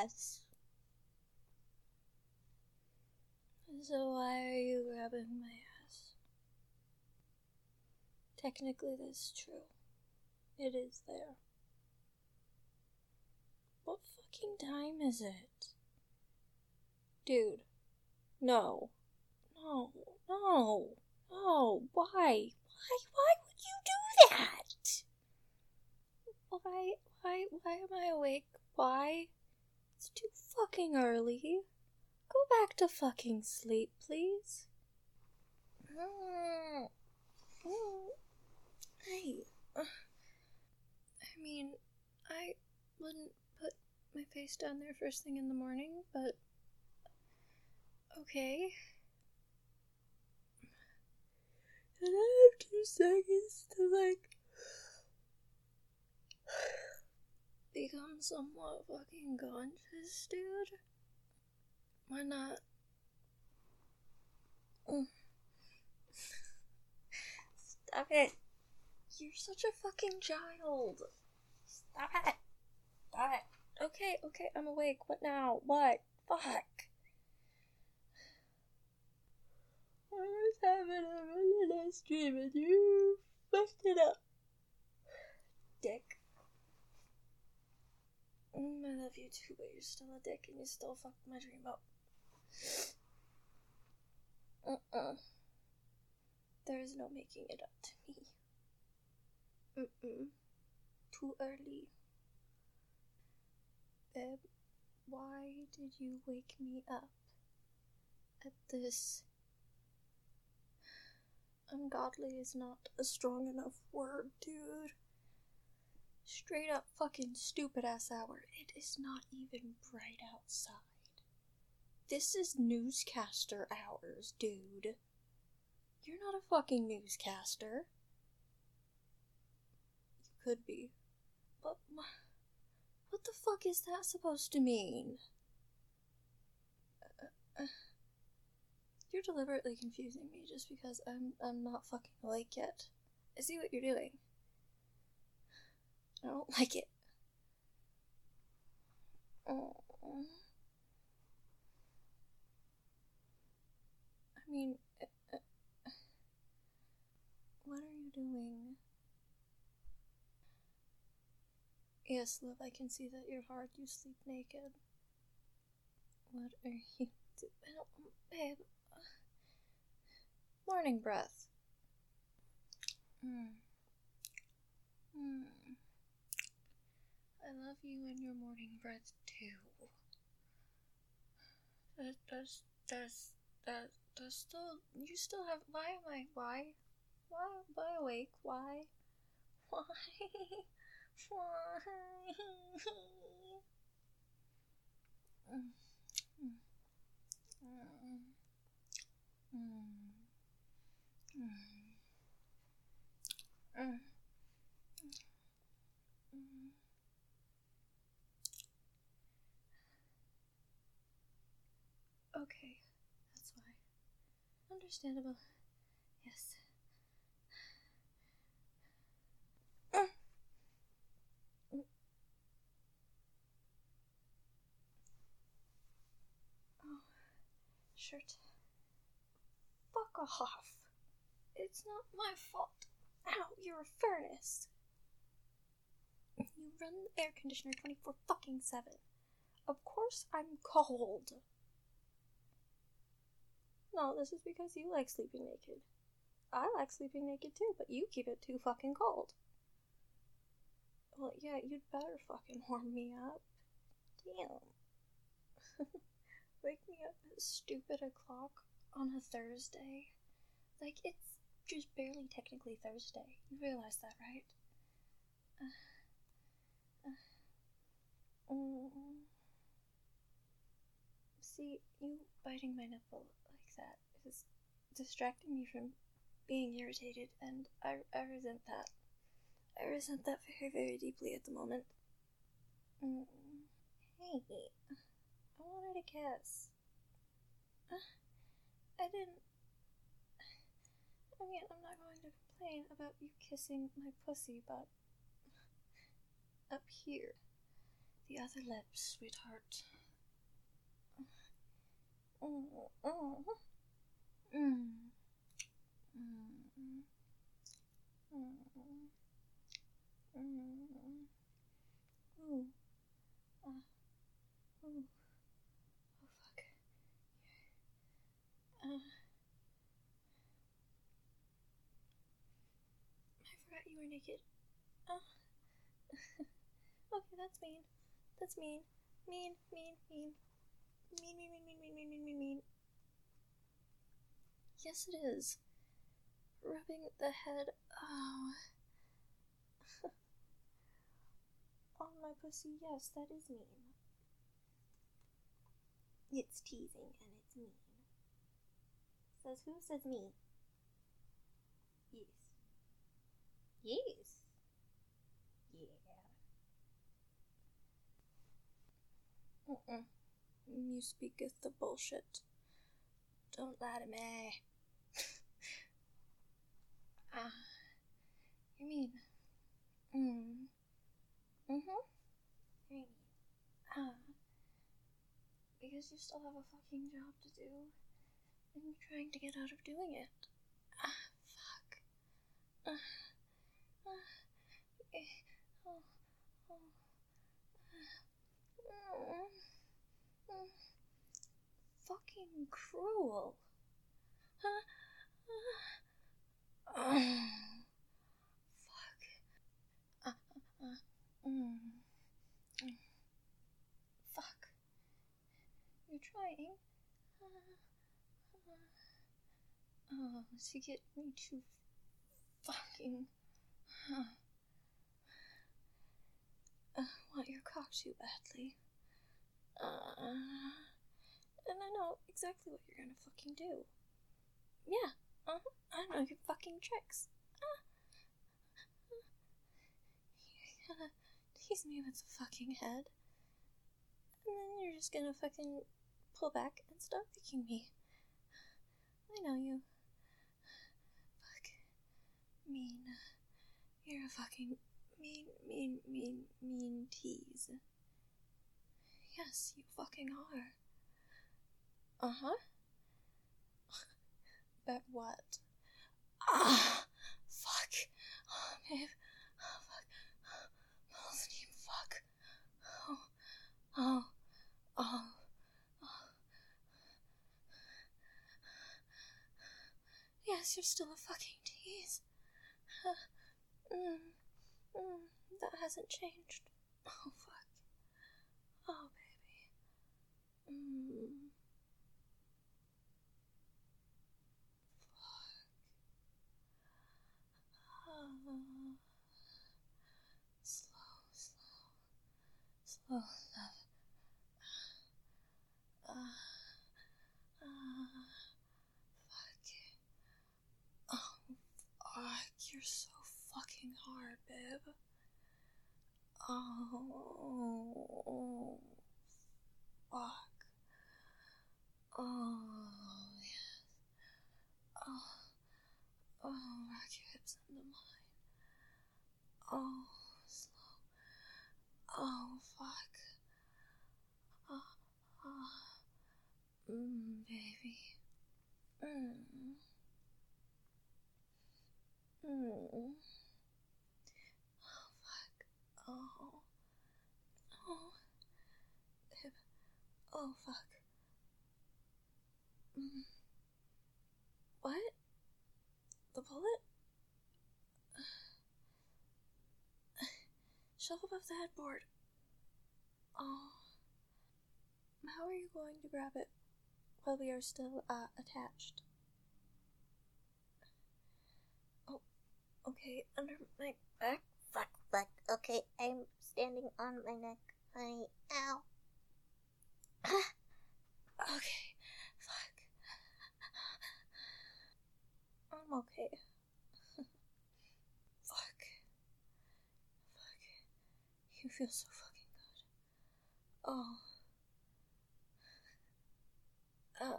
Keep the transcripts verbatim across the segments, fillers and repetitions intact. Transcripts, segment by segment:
ass. So why are you grabbing my ass? Technically, that's true. It is there. What fucking time is it? Dude. No. No. No. No. Why? Why? Why would you do that? Why? Why? Why am I awake? Why? It's too fucking early. Go back to fucking sleep, please. Mm. Mm. Hey. Uh, I mean, I wouldn't put my face down there first thing in the morning, but okay. And I have two seconds to, like, become somewhat fucking conscious, dude. Why not? Mm. Stop it. You're such a fucking child. Stop it. Stop it. Okay, okay, I'm awake. What now? What? Fuck. I was having a really nice dream and you fucked it up. Dick. Mm, I love you too, but you're still a dick and you still fucked my dream up. Uh-uh. There is no making it up to me. Mm-mm. Too early. Babe, why did you wake me up at this? Ungodly is not a strong enough word, dude. Straight up fucking stupid ass hour. It is not even bright outside. This is newscaster hours, dude. You're not a fucking newscaster. You could be. But what the fuck is that supposed to mean? Uh, uh, you're deliberately confusing me just because I'm I'm not fucking awake yet. I see what you're doing. I don't like it. Oh. I mean, uh, uh, what are you doing? Yes, love, I can see that you're hard. You sleep naked. What are you doing? Babe. Morning breath. Mm. Mm. I love you and your morning breath too. Does, does, does, does, does still, you still have, why am I, why? Why am I awake? Why? Why? Why? mm. Mm. Mm. Mm. Mm. Mm. Okay, that's why. Understandable. Yes. Mm. Mm. Oh, shirt. Fuck off. It's not my fault. Ow, you're a furnace. You run the air conditioner twenty-four fucking seven. Of course I'm cold. No, this is because you like sleeping naked. I like sleeping naked too, but you keep it too fucking cold. Well, yeah, you'd better fucking warm me up. Damn. Wake me up at stupid o'clock on a Thursday. Like, it's just barely technically Thursday. You realize that, right? Uh, uh, mm. See, you biting my nipple like that is distracting me from being irritated, and I, I resent that. I resent that very, very deeply at the moment. Mm. Hey, I wanted a kiss. Uh, I didn't. I mean, I'm not going to complain about you kissing my pussy, but up here, the other lips, sweetheart. Mm, mm, mm, mm, mm, mm. Ooh. Uh, ooh. Oh, fuck. Uh, I forgot you were naked. Uh. Okay, that's mean. That's mean. Mean, mean, mean. Mean, mean, mean, mean, mean, mean, mean, mean. Yes, it is. Rubbing the head. Oh. On my pussy, yes, that is mean. It's teasing and it's mean. Says who? Says me. Yes. Yes. Yeah. Mm-mm. You speaketh the bullshit. Don't lie to me. Ah. You mean? Mm. Mm-hmm. You mean? Ah. Because you still have a fucking job to do. And you're trying to get out of doing it. Ah, fuck. Ah. Ah. Eh. Oh. Oh. Ah. Mm. Fucking cruel. Huh? Ah. Oh. Fuck. Ah. Ah. Ah. Mm. Mm. Fuck. You're trying. Uh, uh, oh, to get me to fucking. Uh, uh, want your cock too badly. Uh, and I know exactly what you're gonna fucking do. Yeah, uh huh. I know your fucking tricks. Uh, uh, you're gonna tease me with the fucking head. And then you're just gonna fucking pull back and start licking me. I know you. Fuck. Mean. You're a fucking mean, mean, mean, mean tease. Yes, you fucking are. Uh-huh. Bet what? Ah! Fuck. Oh, babe. Oh, fuck. Balls deep, fuck. Oh. Oh. Oh. Oh. Yes, you're still a fucking tease. Uh, mm. Mm. That hasn't changed. Oh, fuck. Oh, baby. Mm. Uh, slow, slow, slow love. Uh, uh, fuck. Oh, fuck. You're so fucking hard, babe. Oh, fuck. Oh, yes. Oh, oh, rock your hips into mine. Oh, slow. Oh, fuck. Oh, oh. Mmm, baby. Mmm. Mmm. Oh, fuck. Oh. Oh. Hip. Oh, fuck. Mm. What? The bullet? Shove above the headboard. Oh. How are you going to grab it while we are still, uh, attached? Oh, okay, under my back. Fuck, fuck. Okay, I'm standing on my neck. Honey, ow. Okay, fuck. I'm okay. Fuck. Fuck. You feel so fucking good. Oh. Uh.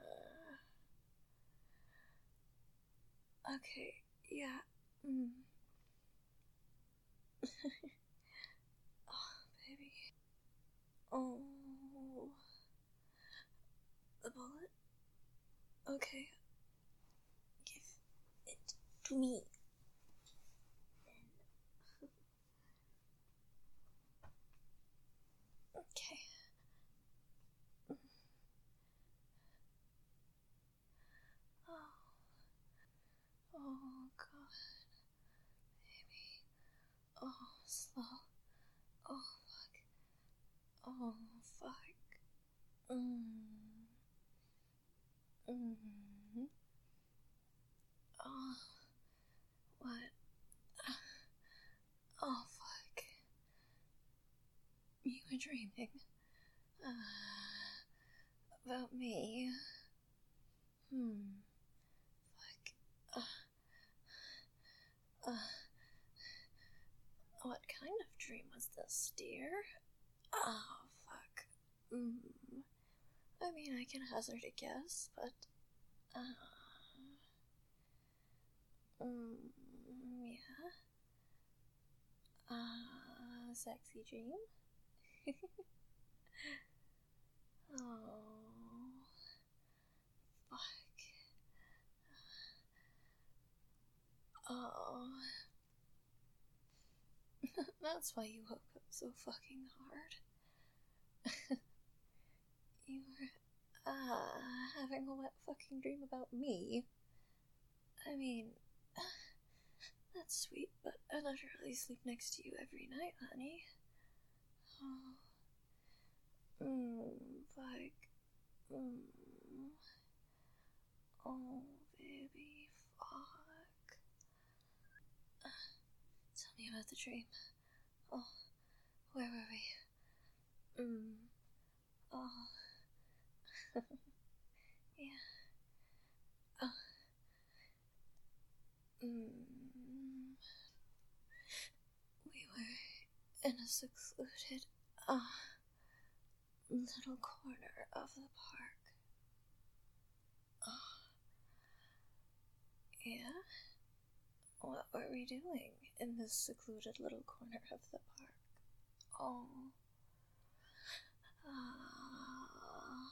Okay, yeah. Mm. Oh, baby. Oh. The wallet? Okay. Give it to me. Okay. Oh. Oh, God. Baby. Oh, slow. Oh, fuck. Oh, fuck. Mm. Mm. Oh. What? Oh, fuck. You were dreaming. Uh, about me. Hmm. Fuck. Uh. Uh. What kind of dream was this, dear? Oh, fuck. Hmm. I mean, I can hazard a guess, but, uh... Mm, yeah. Uh, sexy dream? Oh, fuck. Oh. That's why you woke up so fucking hard. You were, uh, having a wet fucking dream about me. I mean, that's sweet, but I literally sleep next to you every night, honey. Oh. Mmm, fuck. Mmm. Oh, baby, fuck. Uh, tell me about the dream. Oh, where were we? Mmm. Oh. Yeah. Oh. Mmm. We were in a secluded, uh, little corner of the park. Oh. Yeah? What were we doing in this secluded little corner of the park? Oh. Ah.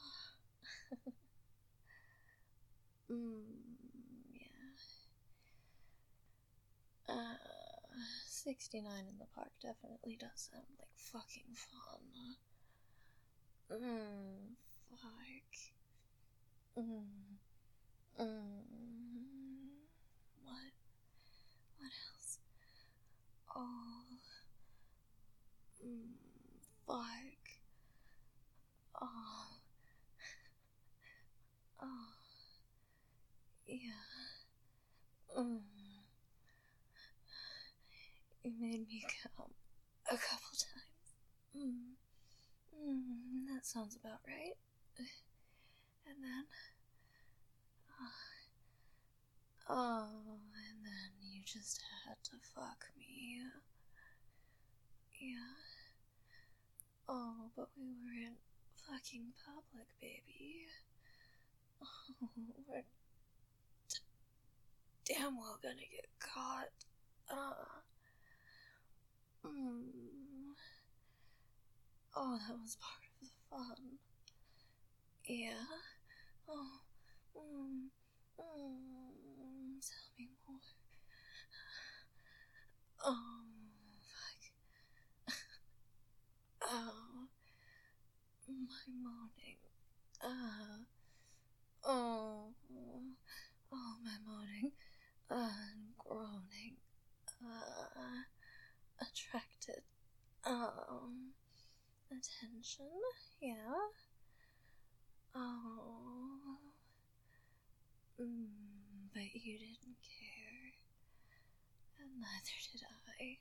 Mmm, yeah. Uh, sixty-nine in the park definitely does sound like fucking fun. Mmm, fuck. Mmm, mmm. What? What else? Oh. Mmm, fuck. Oh. Oh. Yeah. Mmm. You made me come a couple times. Mmm. Mmm, that sounds about right. And then... Oh, oh, and then you just had to fuck me. Yeah. Oh, but we were in fucking public, baby. Oh, we're d- damn well gonna get caught. Uh. Mm. Oh, that was part of the fun. Yeah. Oh. Mm. Mm. Tell me more. Oh, fuck. Oh, my moaning. Uh, oh, oh, my moaning. Uh, and groaning. Uh, attracted. Um, attention. Yeah. Oh. Mm, but you didn't care. And neither did I.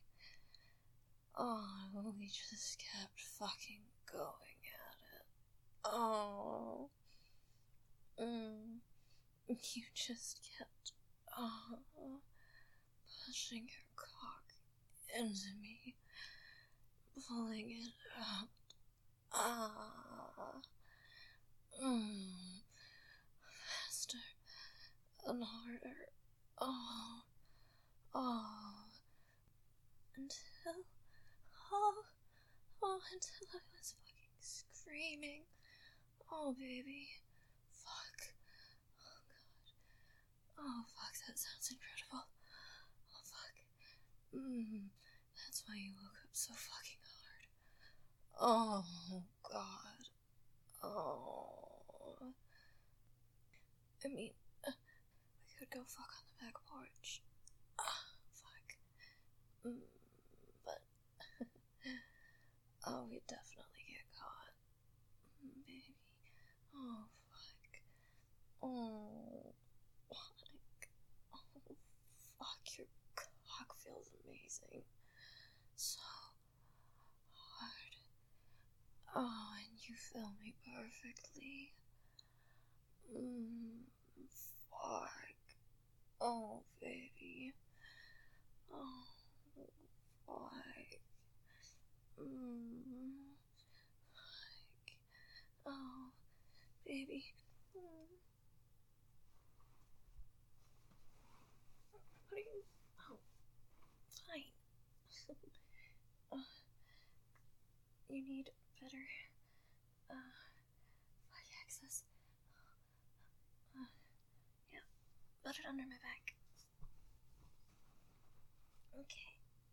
Oh, we just kept fucking going at it. Oh. Mm. You just kept, oh, pushing your cock into me, pulling it out. Ah. Mm. Faster and harder. Oh. Oh. Until, oh, oh, until I was fucking screaming. Oh, baby. Mm, that's why you woke up so fucking hard. Oh, God. Oh. I mean, uh, we could go fuck on the back porch. Ah, fuck. Mm, but, oh, we'd definitely get caught. Mm, baby. Oh, fuck. Oh, fuck. Oh, fuck, your cock feels amazing. So hard. Oh, and you fill me perfectly. Mmm, fuck. Oh, baby. Oh, fuck. Mmm, fuck. Oh, baby. Mm. What are you? Oh, fine. uh, you need better, uh, fuck access. Uh, yeah, put it under my back. Okay.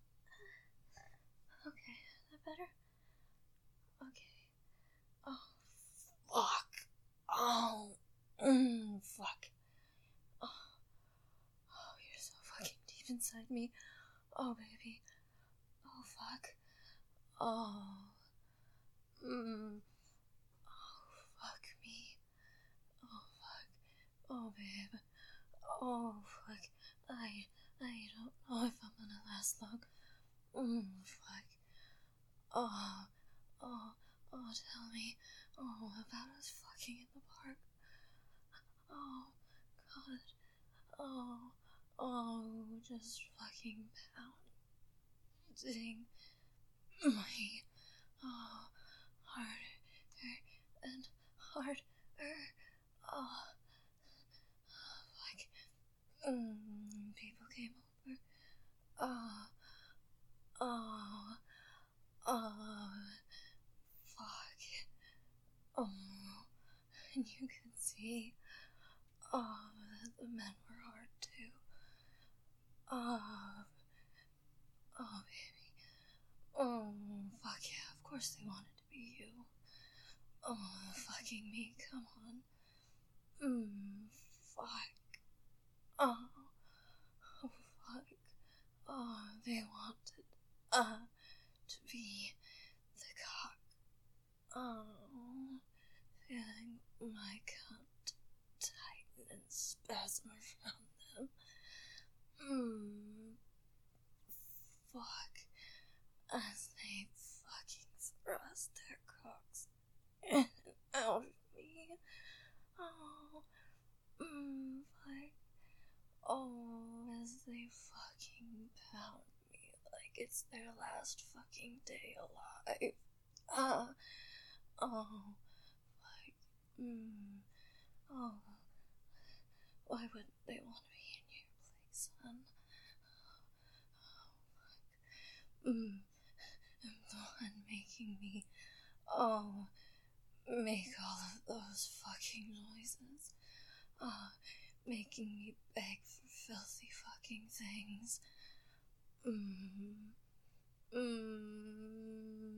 Okay, that better? Okay. Oh, fuck. Oh, mm, fuck. Oh, oh, you're so fucking deep inside me. Oh, baby. Oh, fuck. Oh, mm. Oh, fuck me. Oh, fuck. Oh, babe. Oh, fuck. I, I don't know if I'm gonna last long. Mm, fuck. Oh, oh, oh, tell me. Oh, about us fucking in the park. Oh, God. Oh, oh, just fucking pounding my, oh, harder and harder. Oh, fuck. Mm, people came over. Oh, oh, oh, fuck. Oh, and you could see, oh, that the men were hard too. Oh, oh, baby. Oh, fuck yeah, of course they wanted to be you. Oh, fucking me, come on. Mmm, fuck. Oh, oh, fuck. Oh, they wanted, uh, to be the cock. Oh, feeling my cunt tighten and spasm around them. Mmm, fuck. As they fucking thrust their cocks in and out of me. Oh, mmm, fuck. Oh, as they fucking pound me like it's their last fucking day alive. Ah, uh, oh, like, mmm, oh, why wouldn't they want to be in your place, son? Oh, mmm, I'm the one making me, oh, make all of those fucking noises. Ah, uh, making me beg for filthy fucking things. Mmm. Mmm.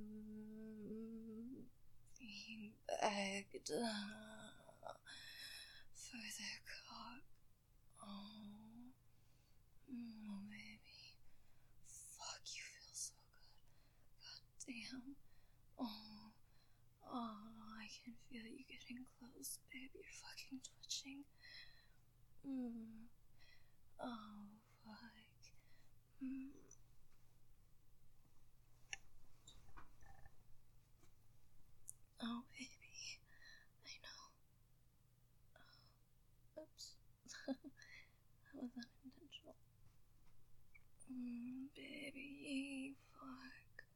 Being begged uh, for their cock. Oh. Oh, baby. Fuck, you feel so good. God damn. Oh. Oh, I can feel you getting close, babe. You're fucking twitching. Mm. Oh, fuck. Mm. Oh, baby. I know. Oh, oops. That was unintentional. Mm, baby, fuck.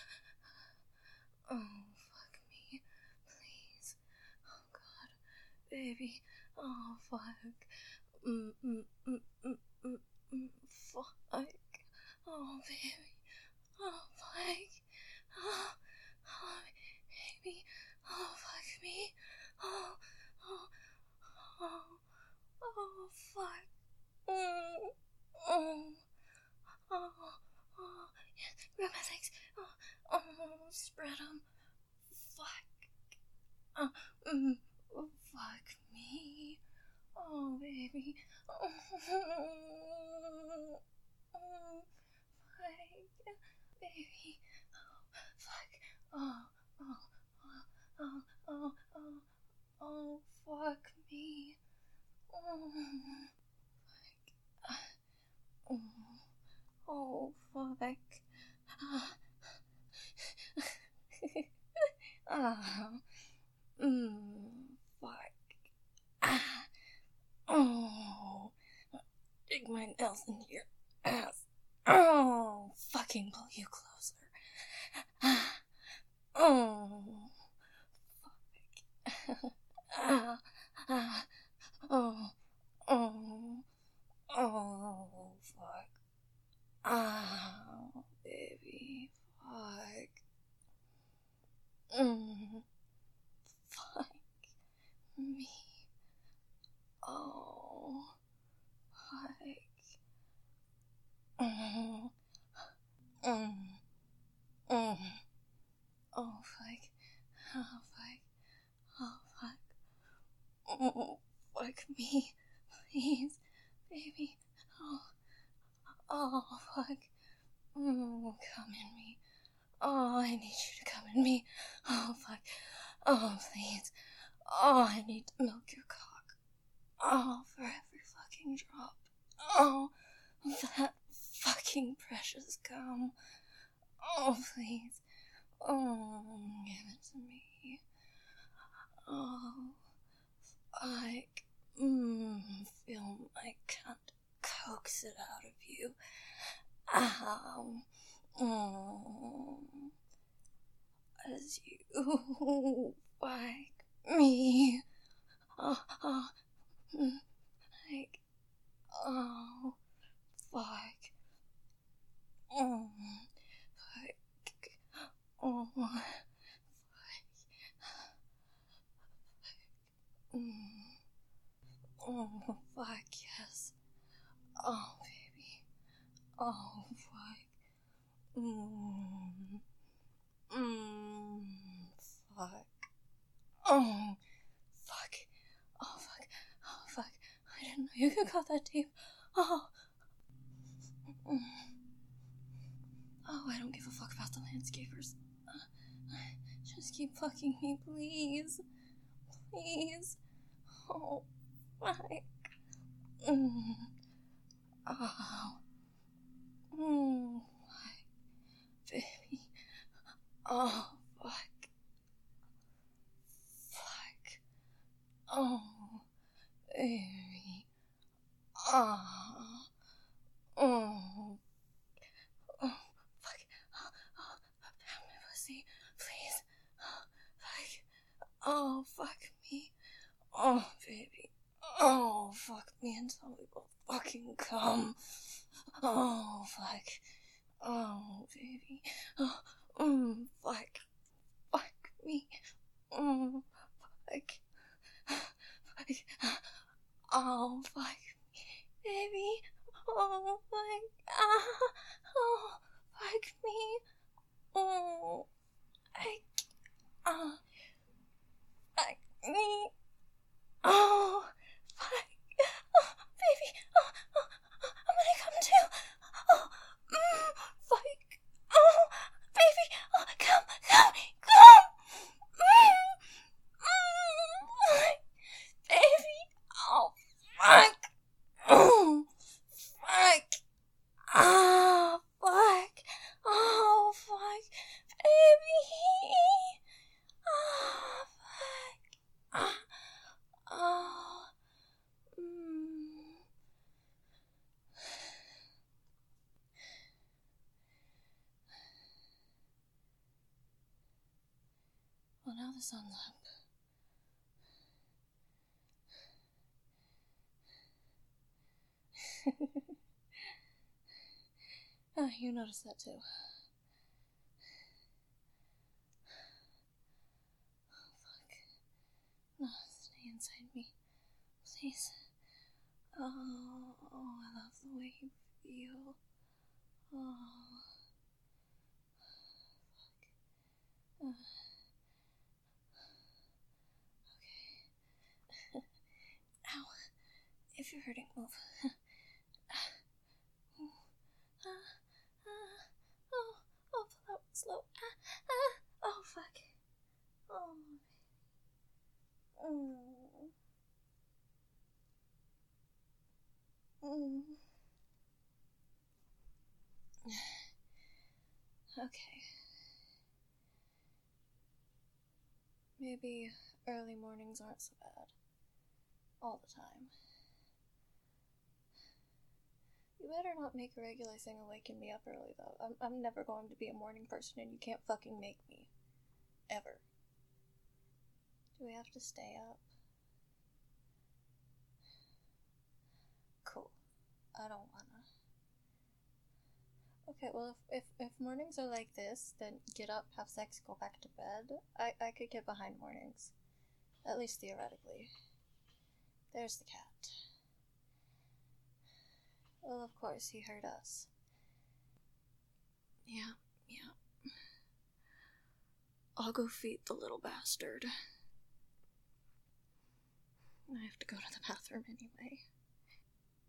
Oh, fuck me. Please. Oh, God. Baby. Oh, fuck. Mm, mm, mm, mm, mm, mm, fuck. Oh, baby. Oh, fuck. Oh, oh, baby. Oh, fuck me. Oh, oh, oh, oh, fuck. Oh, oh, oh. grab my legs. Oh, oh spread them. Fuck. Oh, mm, oh, fuck me. Oh, baby. Oh, oh, fuck. Baby. Oh, fuck. Oh, oh, oh, oh, oh, oh, fuck me. Oh, fuck. Oh, oh, fuck. Ah, mm, fuck. Ah, oh, dig my nails into your ass. Oh, fucking pull you closer. Ah, oh, fuck. Ah, ah, oh, oh, oh, fuck. Ah, baby, fuck. Mm, fuck me. Oh, fuck. Mm, mm, mm. Oh, fuck. Oh, fuck. Oh, fuck. Oh, fuck me. Please, baby. Oh, oh, fuck. Mm, come in me. Oh, I need you to come in me. Oh, fuck. Oh, please. Oh, I need to milk your cock. Oh, for every fucking drop. Oh, that fucking precious cum. Oh, please. Oh, give it to me. Oh, fuck. Mmm, feel my cunt coax it out of you. Ow. Mm. As you fuck me. Oh, oh, mm, like, oh, fuck. Oh, fuck. Oh, fuck. Mm. Oh, fuck, yes. Oh, baby. Oh, fuck. Mmm. Mmm. Fuck. Oh, fuck. Oh, fuck. Oh, fuck. I didn't know you could go that deep. Oh. Mm. Oh, I don't give a fuck about the landscapers. Uh, just keep fucking me, please. Please. Oh, fuck. Mm. Oh. Mm. Fuck. Baby. Oh, fuck. Fuck. Oh, baby. Oh. Oh. Oh, fuck. Oh, oh, pound my pussy, please. Oh, fuck. Oh, fuck me. Oh, baby. Oh, fuck me until we both fucking come. Oh, fuck. Oh, baby. Oh, mm, fuck. Fuck me. Mm, fuck. Fuck. Oh, fuck me, baby. Oh, fuck. Ah. Oh, fuck me. Oh, I. Oh, fuck me. Oh, fuck. Oh, baby. Oh, oh, oh, I'm gonna come too. Oh, mm, fuck. Oh, baby. Oh, come, come, come. Mm, mm, baby. Oh, fuck. Oh, fuck. Ah, fuck. Oh, fuck. Baby. Oh, fuck. Ah, oh. Mm. Well, now the sun's up. Oh, you noticed that too. Oh, fuck. No, stay inside me. Please. Oh, oh, I love the way you feel. Oh. Uh, okay. Ow. If you're hurting, move. Uh, uh, oh, oh, pull out slow. Ah, ah, oh, fuck. Oh. Mm. Mm. Okay. Maybe early mornings aren't so bad. All the time. You better not make a regular thing of waking me up early, though. I'm, I'm never going to be a morning person, and you can't fucking make me. Ever. Do we have to stay up? Cool. I don't wanna. Okay, well, if, if, if mornings are like this, then get up, have sex, go back to bed. I, I could get behind mornings. At least theoretically. There's the cat. Well, of course, he heard us. Yeah, yeah. I'll go feed the little bastard. I have to go to the bathroom anyway.